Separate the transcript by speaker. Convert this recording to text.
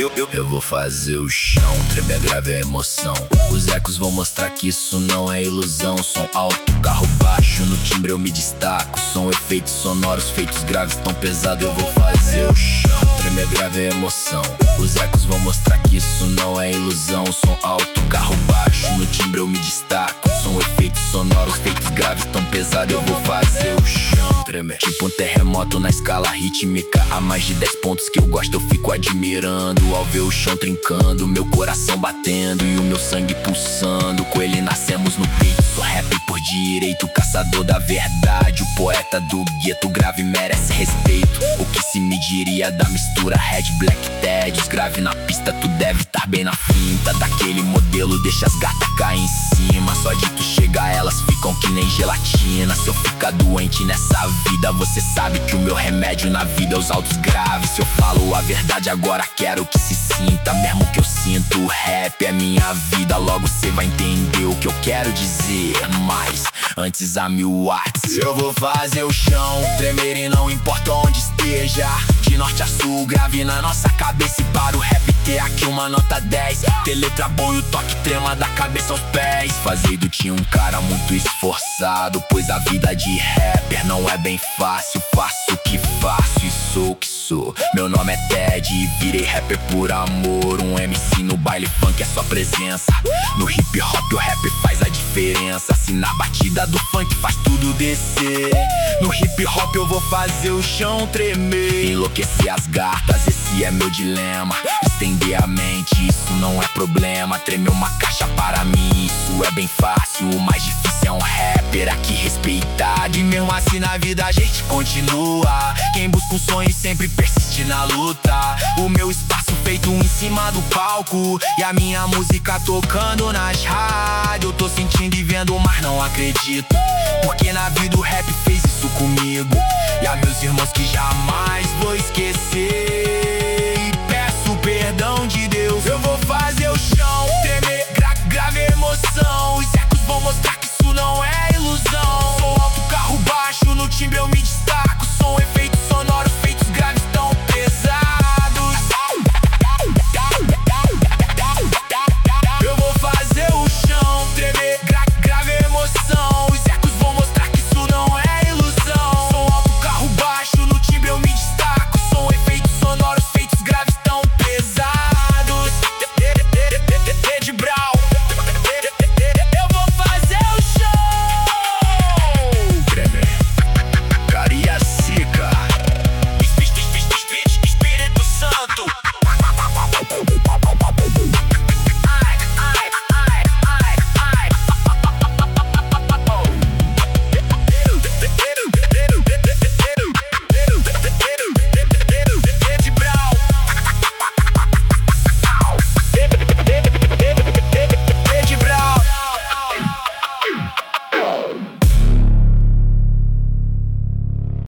Speaker 1: Eu vou fazer o chão tremer, grave a emoção. Os ecos vão mostrar que isso não é ilusão. Som alto, carro baixo, no timbre eu me destaco. Som, efeitos sonoros, feitos graves tão pesado. Eu vou fazer o chão tremer, grave a emoção. Os ecos vão mostrar que isso não é ilusão. Som alto, carro baixo, no timbre eu me destaco. Som, efeitos sonoros, feitos graves tão pesado. Eu vou fazer o chão tremer, tipo um terremoto na escala rítmica. A mais de 10 pontos que eu gosto eu fico admirando. Ao ver o chão trincando, meu coração batendo e o meu sangue pulsando. Com ele nascemos no peito, sou rap por direito, caçador da verdade, o poeta do gueto. Grave merece respeito. O que se me diria da mistura Red, Black, Ted? Os grave na pista, tu deve estar bem na finta. Daquele modelo, deixa as gatas cair em cima. Só de tu chegar elas ficam que nem gelatina. Se eu ficar doente nessa vida, você sabe que o meu remédio na vida é os altos graves. Se eu falo a verdade agora, quero que se sinta. Mesmo que eu sinto, o rap é minha vida. Logo cê vai entender o que eu quero dizer. Mas antes a 1000 watts. Eu vou fazer o chão tremer e não importa onde esteja. De norte a sul, grave na nossa cabeça. E para o rap ter aqui uma nota 10. Ter letra boa e o toque trema da cabeça aos pés. Fazer do Tim um cara muito esforçado, pois a vida de rapper não é bem fácil. Faço o que faço e sou o que sou. Meu nome é Ted e virei rapper por amor. Um MC no baile funk é só presença. No hip hop o rap faz a diferença. Se na batida do funk faz tudo descer, no hip hop eu vou fazer o chão tremer. Enlouquecer as gatas, esse é meu dilema. Estender a mente, isso não é problema. Tremer uma caixa para mim, isso é bem fácil. O mais difícil é um rapper aqui respeitado. E mesmo assim na vida a gente continua. Quem busca um sonho sempre persiste na luta. O meu espaço feito em cima do palco e a minha música tocando nas rádios. Eu tô sentindo e vendo, mas não acredito, porque na vida o rap fez isso comigo. E a meus irmãos que jamais vou esquecer.